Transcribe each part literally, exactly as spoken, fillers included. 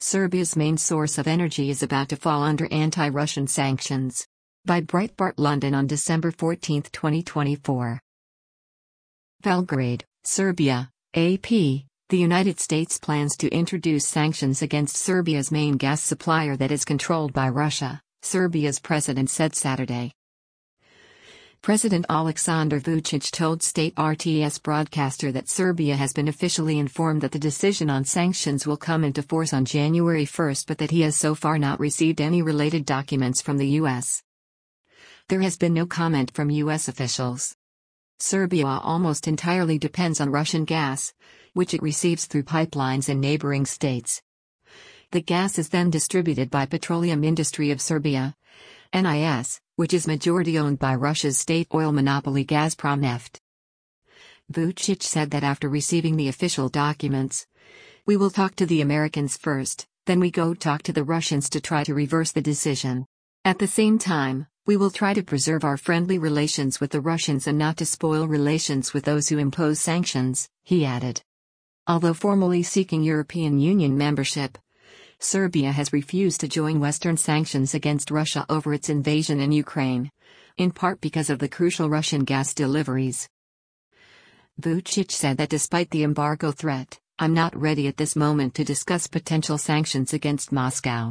Serbia's main source of energy is about to fall under anti-Russian sanctions. By Breitbart London on December fourteenth, twenty twenty-four. Belgrade, Serbia, A P. The United States plans to introduce sanctions against Serbia's main gas supplier that is controlled by Russia, Serbia's president said Saturday. President Aleksandar Vučić told state R T S broadcaster that Serbia has been officially informed that the decision on sanctions will come into force on January first, but that he has so far not received any related documents from the U S. There has been no comment from U S officials. Serbia almost entirely depends on Russian gas, which it receives through pipelines in neighboring states. The gas is then distributed by Petroleum Industry of Serbia, N I S, which is majority owned by Russia's state oil monopoly Gazprom-Neft. Vučić said that after receiving the official documents, "We will talk to the Americans first, then we go talk to the Russians to try to reverse the decision. At the same time, we will try to preserve our friendly relations with the Russians and not to spoil relations with those who impose sanctions," he added. Although formally seeking European Union membership, Serbia has refused to join Western sanctions against Russia over its invasion in Ukraine, in part because of the crucial Russian gas deliveries. Vučić said that despite the embargo threat, "I'm not ready at this moment to discuss potential sanctions against Moscow."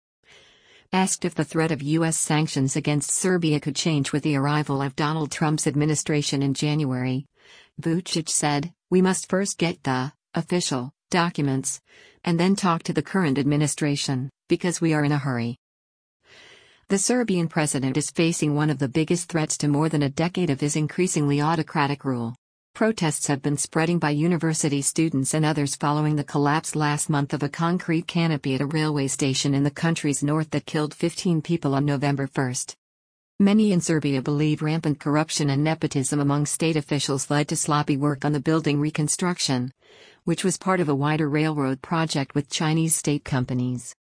Asked if the threat of U S sanctions against Serbia could change with the arrival of Donald Trump's administration in January, Vučić said, "We must first get the official documents, and then talk to the current administration, because we are in a hurry." The Serbian president is facing one of the biggest threats to more than a decade of his increasingly autocratic rule. Protests have been spreading by university students and others following the collapse last month of a concrete canopy at a railway station in the country's north that killed fifteen people on November first. Many in Serbia believe rampant corruption and nepotism among state officials led to sloppy work on the building reconstruction, which was part of a wider railroad project with Chinese state companies.